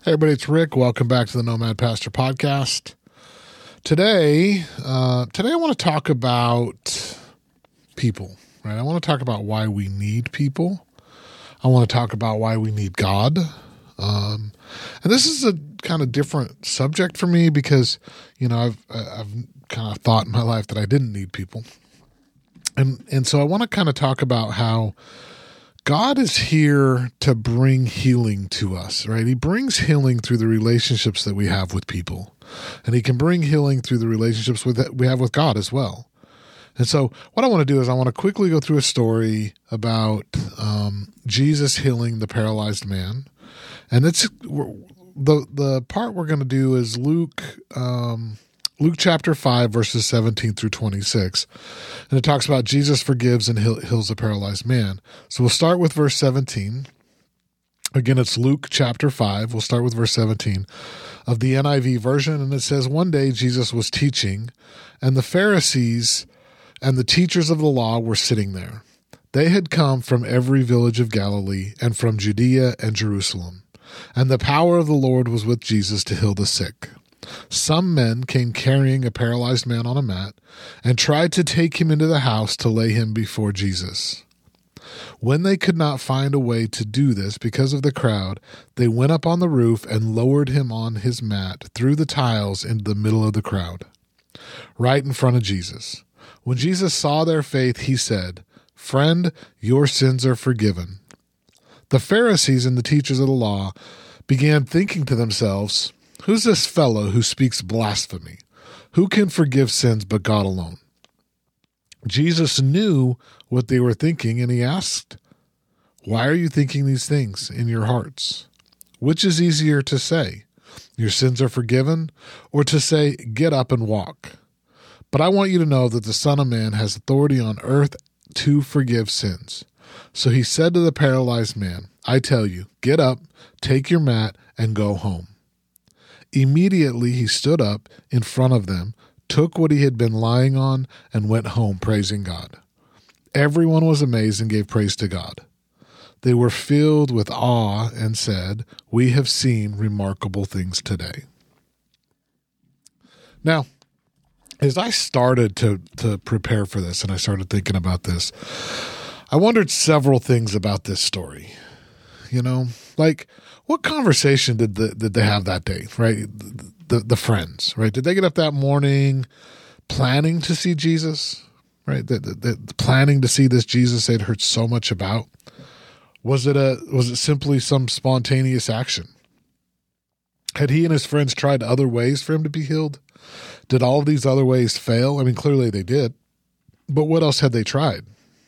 Hey everybody, it's Rick. Welcome back to the Nomad Pastor Podcast. Today I want to talk about people, right? I want to talk about why we need people. I want to talk about why we need God. And this is a kind of different subject for me because, I've kind of thought in my life that I didn't need people. And so I want to kind of talk about how God is here to bring healing to us, right? He brings healing through the relationships that we have with people. And he can bring healing through the relationships that we have with God as well. And so what I want to do is I want to quickly go through a story about Jesus healing the paralyzed man. And it's the part we're going to do is Luke chapter 5, verses 17 through 26. And it talks about Jesus forgives and heals a paralyzed man. So we'll start with verse 17. Again, it's Luke chapter 5. We'll start with verse 17 of the NIV version. And it says, "One day Jesus was teaching, and the Pharisees and the teachers of the law were sitting there. They had come from every village of Galilee and from Judea and Jerusalem. And the power of the Lord was with Jesus to heal the sick. Some men came carrying a paralyzed man on a mat and tried to take him into the house to lay him before Jesus. When they could not find a way to do this because of the crowd, they went up on the roof and lowered him on his mat through the tiles into the middle of the crowd, right in front of Jesus. When Jesus saw their faith, he said, 'Friend, your sins are forgiven.' The Pharisees and the teachers of the law began thinking to themselves, 'Who's this fellow who speaks blasphemy? Who can forgive sins but God alone?' Jesus knew what they were thinking, and he asked, 'Why are you thinking these things in your hearts? Which is easier to say, your sins are forgiven, or to say, get up and walk? But I want you to know that the Son of Man has authority on earth to forgive sins.' So he said to the paralyzed man, 'I tell you, get up, take your mat, and go home.' Immediately he stood up in front of them, took what he had been lying on, and went home praising God. Everyone was amazed and gave praise to God. They were filled with awe and said, 'We have seen remarkable things today.'" Now, as I started to prepare for this and I started thinking about this, I wondered several things about this story. Like, what conversation did they have that day, right? The friends, right? Did they get up that morning planning to see Jesus, right? Planning to see this Jesus they'd heard so much about? Was it simply some spontaneous action? Had he and his friends tried other ways for him to be healed? Did all of these other ways fail? I mean, clearly they did. But what else had they tried?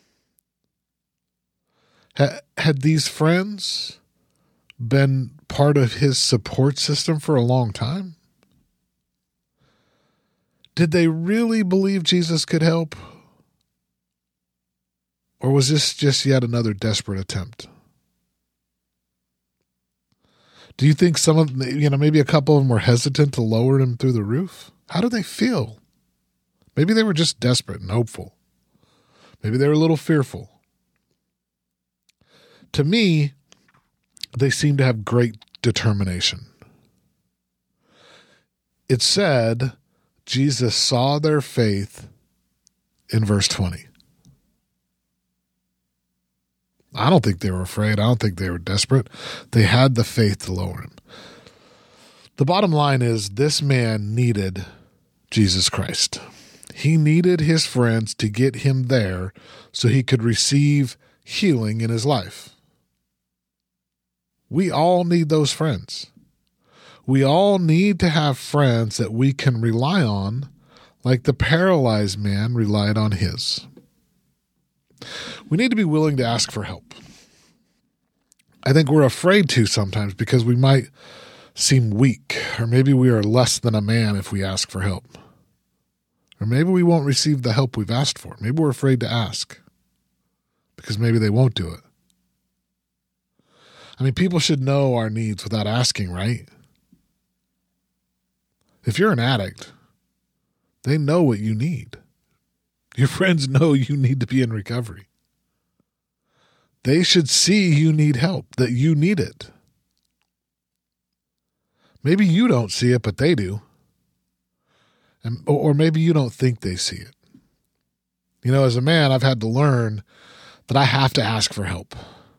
Had these friends been part of his support system for a long time? Did they really believe Jesus could help? Or was this just yet another desperate attempt? Do you think some of them, maybe a couple of them were hesitant to lower him through the roof? How did they feel? Maybe they were just desperate and hopeful. Maybe they were a little fearful. To me, they seem to have great determination. It said Jesus saw their faith in verse 20. I don't think they were afraid. I don't think they were desperate. They had the faith to lower him. The bottom line is this man needed Jesus Christ. He needed his friends to get him there so he could receive healing in his life. We all need those friends. We all need to have friends that we can rely on, like the paralyzed man relied on his. We need to be willing to ask for help. I think we're afraid to sometimes because we might seem weak, or maybe we are less than a man if we ask for help. Or maybe we won't receive the help we've asked for. Maybe we're afraid to ask because maybe they won't do it. I mean, people should know our needs without asking, right? If you're an addict, they know what you need. Your friends know you need to be in recovery. They should see you need help, that you need it. Maybe you don't see it, but they do. Or maybe you don't think they see it. You know, as a man, I've had to learn that I have to ask for help.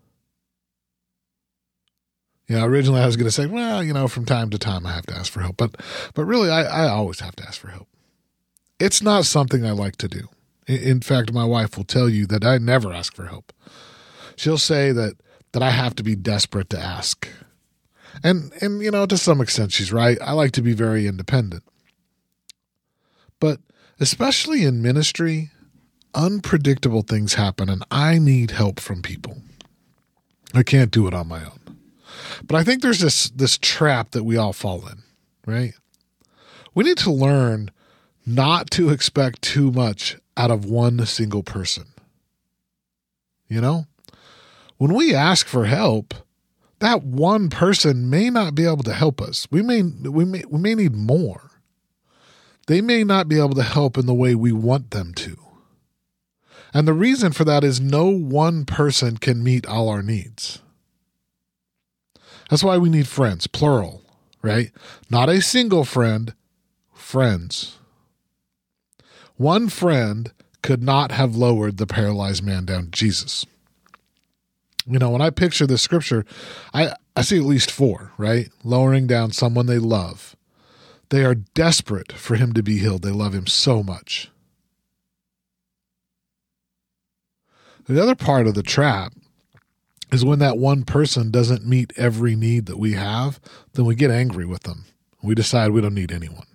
You know, originally I was going to say, well, you know, from time to time I have to ask for help. But really, I always have to ask for help. It's not something I like to do. In fact, my wife will tell you that I never ask for help. She'll say that I have to be desperate to ask. And you know, to some extent, she's right. I like to be very independent. But especially in ministry, unpredictable things happen, and I need help from people. I can't do it on my own. But I think there's this trap that we all fall in, right? We need to learn not to expect too much out of one single person. You know? When we ask for help, that one person may not be able to help us. We may need more. They may not be able to help in the way we want them to. And the reason for that is no one person can meet all our needs. That's why we need friends, plural, right? Not a single friend, friends. One friend could not have lowered the paralyzed man down to Jesus. You know, when I picture this scripture, I see at least 4, right? Lowering down someone they love. They are desperate for him to be healed. They love him so much. The other part of the trap is when that one person doesn't meet every need that we have, then we get angry with them. We decide we don't need anyone.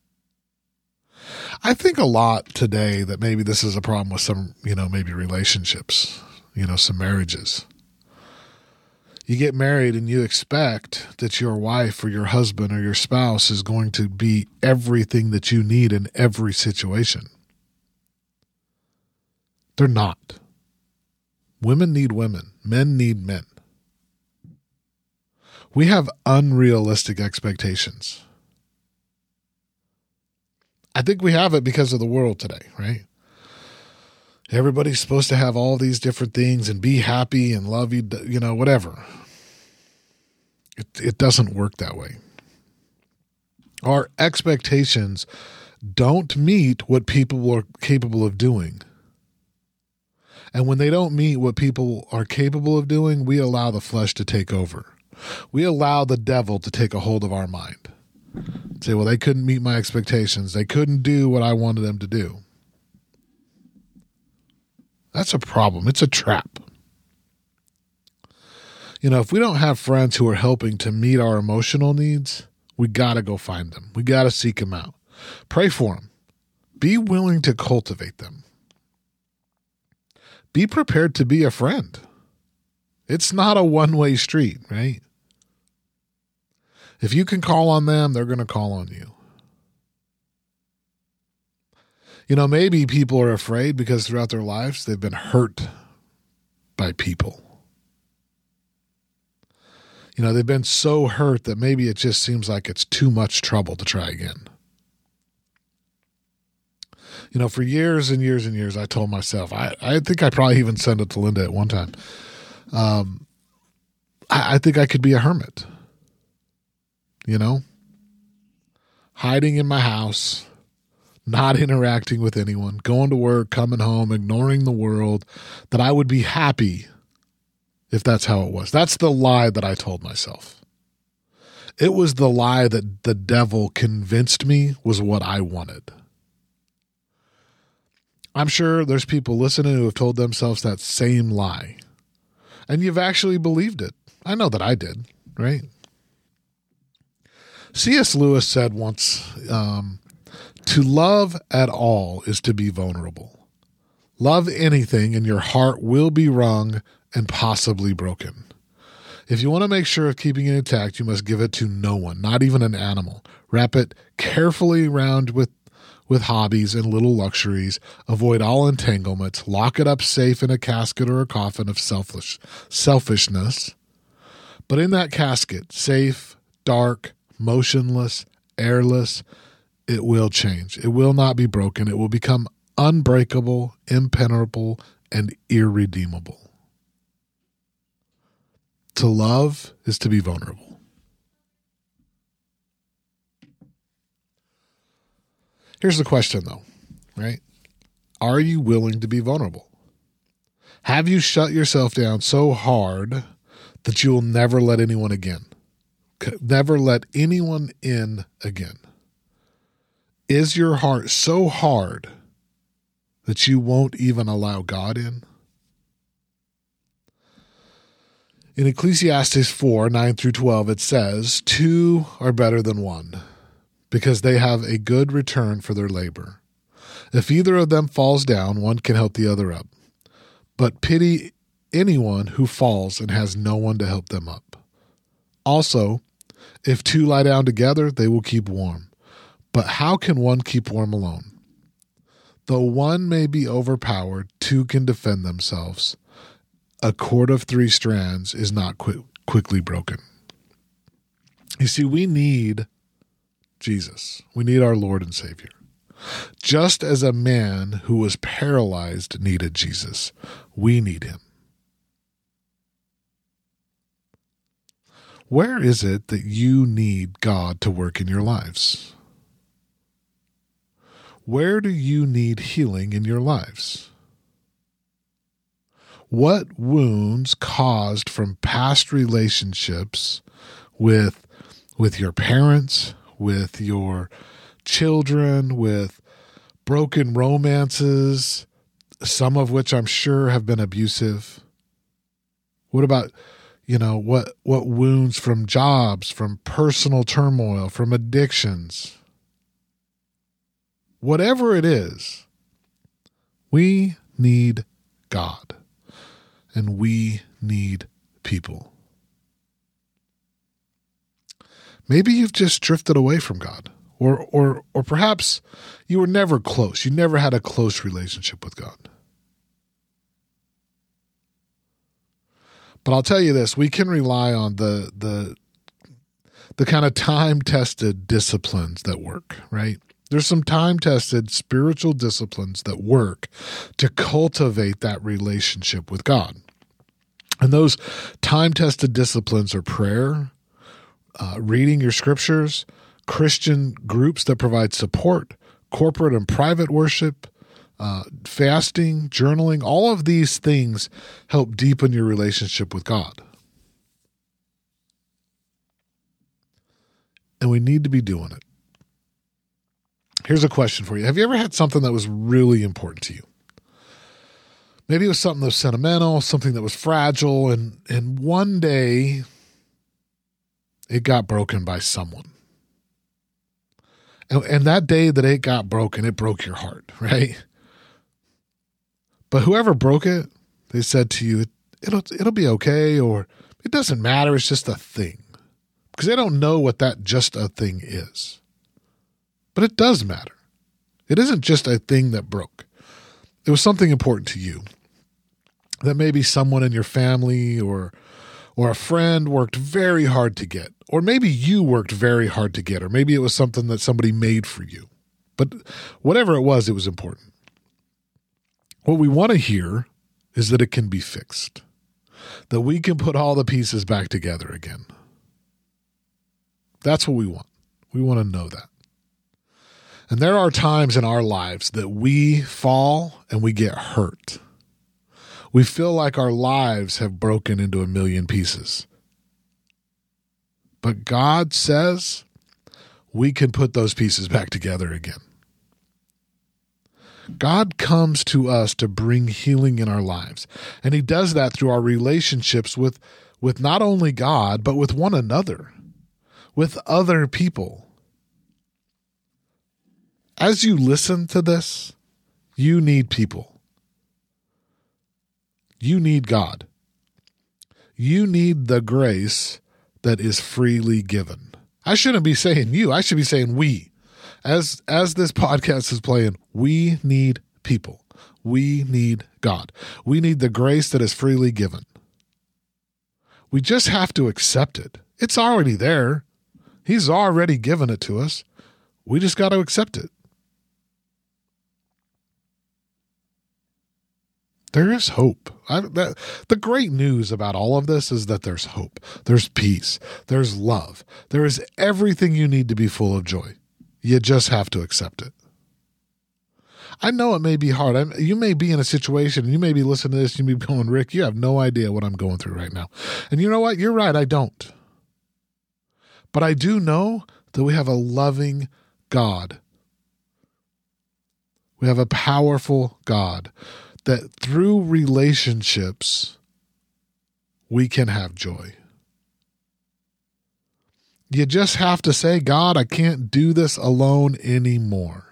I think a lot today that maybe this is a problem with some, you know, maybe relationships, you know, some marriages. You get married and you expect that your wife or your husband or your spouse is going to be everything that you need in every situation. They're not. Women need women. Men need men. We have unrealistic expectations. I think we have it because of the world today, right? Everybody's supposed to have all these different things and be happy and love you, you know, whatever. It doesn't work that way. Our expectations don't meet what people are capable of doing. And when they don't meet what people are capable of doing, we allow the flesh to take over. We allow the devil to take a hold of our mind. Say, well, they couldn't meet my expectations. They couldn't do what I wanted them to do. That's a problem. It's a trap. You know, if we don't have friends who are helping to meet our emotional needs, we got to go find them. We got to seek them out. Pray for them. Be willing to cultivate them. Be prepared to be a friend. It's not a one-way street, right? If you can call on them, they're going to call on you. You know, maybe people are afraid because throughout their lives, they've been hurt by people. You know, they've been so hurt that maybe it just seems like it's too much trouble to try again. You know, for years and years and years, I told myself, I think I probably even said it to Linda at one time. I think I could be a hermit. You know, hiding in my house, not interacting with anyone, going to work, coming home, ignoring the world, that I would be happy if that's how it was. That's the lie that I told myself. It was the lie that the devil convinced me was what I wanted. I'm sure there's people listening who have told themselves that same lie. And you've actually believed it. I know that I did, right? C.S. Lewis said once, to love at all is to be vulnerable. Love anything and your heart will be wrung and possibly broken. If you want to make sure of keeping it intact, you must give it to no one, not even an animal. Wrap it carefully around with hobbies and little luxuries. Avoid all entanglements. Lock it up safe in a casket or a coffin of selfishness. But in that casket, safe, dark, motionless, airless, it will change. It will not be broken. It will become unbreakable, impenetrable, and irredeemable. To love is to be vulnerable. Here's the question, though, right? Are you willing to be vulnerable? Have you shut yourself down so hard that you will never let anyone again? Never let anyone in again? Is your heart so hard that you won't even allow God in? In Ecclesiastes 4, 9 through 12, it says, 2 are better than 1, because they have a good return for their labor. If either of them falls down, one can help the other up. But pity anyone who falls and has no one to help them up. Also, if 2 lie down together, they will keep warm. But how can one keep warm alone? Though one may be overpowered, 2 can defend themselves. A cord of 3 strands is not quickly broken. You see, we need Jesus. We need our Lord and Savior. Just as a man who was paralyzed needed Jesus, we need him. Where is it that you need God to work in your lives? Where do you need healing in your lives? What wounds caused from past relationships with your parents, with your children, with broken romances, some of which I'm sure have been abusive? What about, what wounds from jobs, from personal turmoil, from addictions? Whatever it is, we need God, and we need people. Maybe you've just drifted away from God, or perhaps you were never close. You never had a close relationship with God. But I'll tell you this, we can rely on the kind of time-tested disciplines that work, right? There's some time-tested spiritual disciplines that work to cultivate that relationship with God. And those time-tested disciplines are prayer, reading your scriptures, Christian groups that provide support, corporate and private worship, fasting, journaling. All of these things help deepen your relationship with God. And we need to be doing it. Here's a question for you. Have you ever had something that was really important to you? Maybe it was something that was sentimental, something that was fragile, and one day it got broken by someone. And that day that it got broken, it broke your heart, right? But whoever broke it, they said to you, it'll be okay, or it doesn't matter, it's just a thing. Because they don't know what that just a thing is. But it does matter. It isn't just a thing that broke. It was something important to you that maybe someone in your family or a friend worked very hard to get. Or maybe you worked very hard to get. Or maybe it was something that somebody made for you. But whatever it was important. What we want to hear is that it can be fixed. That we can put all the pieces back together again. That's what we want. We want to know that. And there are times in our lives that we fall and we get hurt. We feel like our lives have broken into a million pieces. But God says we can put those pieces back together again. God comes to us to bring healing in our lives. And he does that through our relationships with not only God, but with one another, with other people. As you listen to this, you need people. You need God. You need the grace that is freely given. I shouldn't be saying you. I should be saying we. As this podcast is playing, we need people. We need God. We need the grace that is freely given. We just have to accept it. It's already there. He's already given it to us. We just got to accept it. There is hope. The great news about all of this is that there's hope. There's peace. There's love. There is everything you need to be full of joy. You just have to accept it. I know it may be hard. You may be in a situation, and you may be listening to this, and you may be going, Rick, you have no idea what I'm going through right now. And you know what? You're right, I don't. But I do know that we have a loving God. We have a powerful God that through relationships, we can have joy. You just have to say, God, I can't do this alone anymore.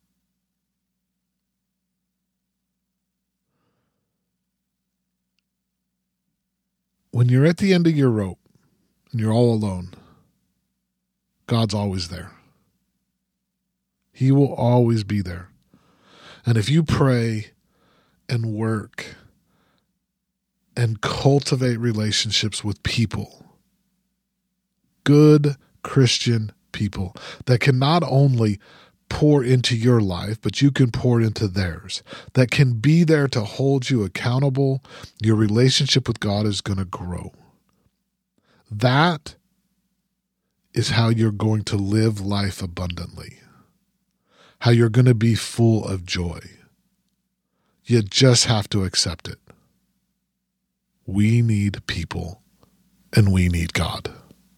When you're at the end of your rope and you're all alone, God's always there. He will always be there. And if you pray and work and cultivate relationships with people, good Christian people that can not only pour into your life, but you can pour into theirs, that can be there to hold you accountable, your relationship with God is going to grow. That is how you're going to live life abundantly, how you're going to be full of joy. You just have to accept it. We need people, and we need God.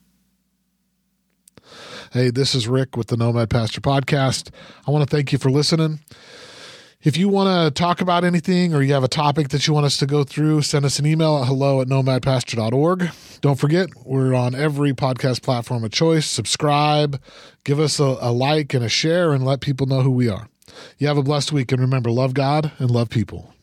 Hey, this is Rick with the Nomad Pastor Podcast. I want to thank you for listening. If you want to talk about anything or you have a topic that you want us to go through, send us an email at hello@nomadpastor.org. Don't forget, we're on every podcast platform of choice. Subscribe, give us a like and a share, and let people know who we are. You have a blessed week, and remember, love God and love people.